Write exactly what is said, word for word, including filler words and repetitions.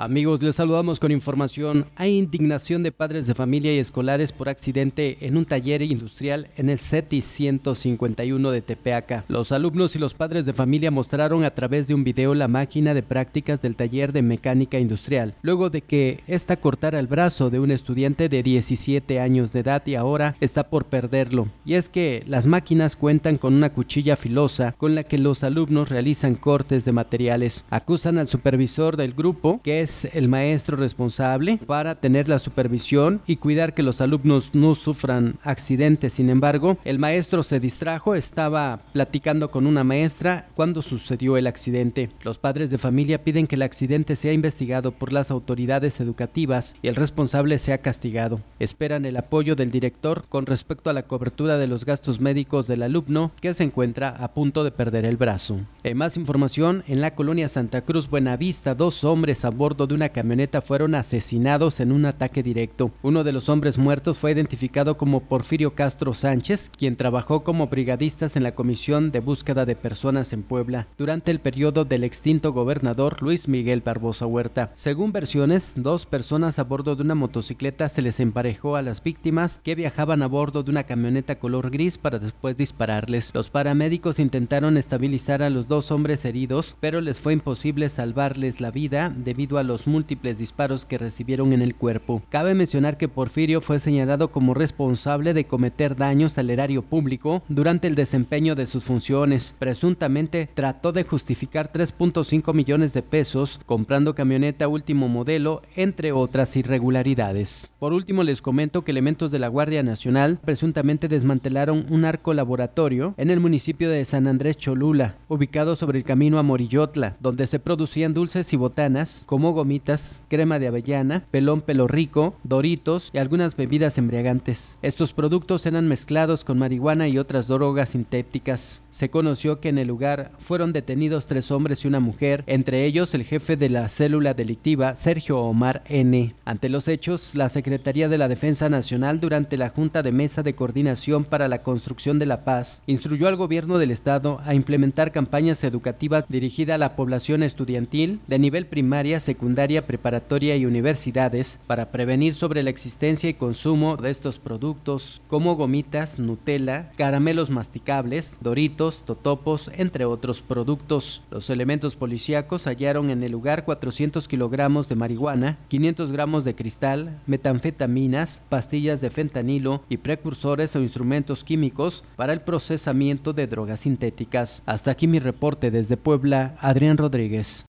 Amigos, les saludamos con información. Hay indignación de padres de familia y escolares por accidente en un taller industrial en el CETI ciento cincuenta y uno de Tepeaca. Los alumnos y los padres de familia mostraron a través de un video la máquina de prácticas del taller de mecánica industrial, luego de que esta cortara el brazo de un estudiante de diecisiete años de edad y ahora está por perderlo. Y es que las máquinas cuentan con una cuchilla filosa con la que los alumnos realizan cortes de materiales. Acusan al supervisor del grupo, que es el maestro responsable, para tener la supervisión y cuidar que los alumnos no sufran accidentes. Sin embargo, el maestro se distrajo, estaba platicando con una maestra cuando sucedió el accidente. Los padres de familia piden que el accidente sea investigado por las autoridades educativas y el responsable sea castigado. Esperan el apoyo del director con respecto a la cobertura de los gastos médicos del alumno que se encuentra a punto de perder el brazo. En más información, en la colonia Santa Cruz Buenavista, dos hombres a bordo de una camioneta fueron asesinados en un ataque directo. Uno de los hombres muertos fue identificado como Porfirio Castro Sánchez, quien trabajó como brigadistas en la Comisión de Búsqueda de Personas en Puebla durante el periodo del extinto gobernador Luis Miguel Barbosa Huerta. Según versiones, dos personas a bordo de una motocicleta se les emparejó a las víctimas, que viajaban a bordo de una camioneta color gris, para después dispararles. Los paramédicos intentaron estabilizar a los dos hombres heridos, pero les fue imposible salvarles la vida debido a los múltiples disparos que recibieron en el cuerpo. Cabe mencionar que Porfirio fue señalado como responsable de cometer daños al erario público durante el desempeño de sus funciones. Presuntamente trató de justificar tres punto cinco millones de pesos comprando camioneta último modelo, entre otras irregularidades. Por último, les comento que elementos de la Guardia Nacional presuntamente desmantelaron un arco laboratorio en el municipio de San Andrés Cholula, ubicado sobre el camino a Morillotla, donde se producían dulces y botanas como gomitas, crema de avellana, pelón pelo rico, doritos y algunas bebidas embriagantes. Estos productos eran mezclados con marihuana y otras drogas sintéticas. Se conoció que en el lugar fueron detenidos tres hombres y una mujer, entre ellos el jefe de la célula delictiva, Sergio Omar N. Ante los hechos, la Secretaría de la Defensa Nacional, durante la Junta de Mesa de Coordinación para la Construcción de la Paz, instruyó al gobierno del estado a implementar campañas educativas dirigidas a la población estudiantil de nivel primaria, secundaria, preparatoria y universidades para prevenir sobre la existencia y consumo de estos productos como gomitas, Nutella, caramelos masticables, doritos, totopos, entre otros productos. Los elementos policíacos hallaron en el lugar cuatrocientos kilogramos de marihuana, quinientos gramos de cristal, metanfetaminas, pastillas de fentanilo y precursores o instrumentos químicos para el procesamiento de drogas sintéticas. Hasta aquí mi reporte desde Puebla, Adrián Rodríguez.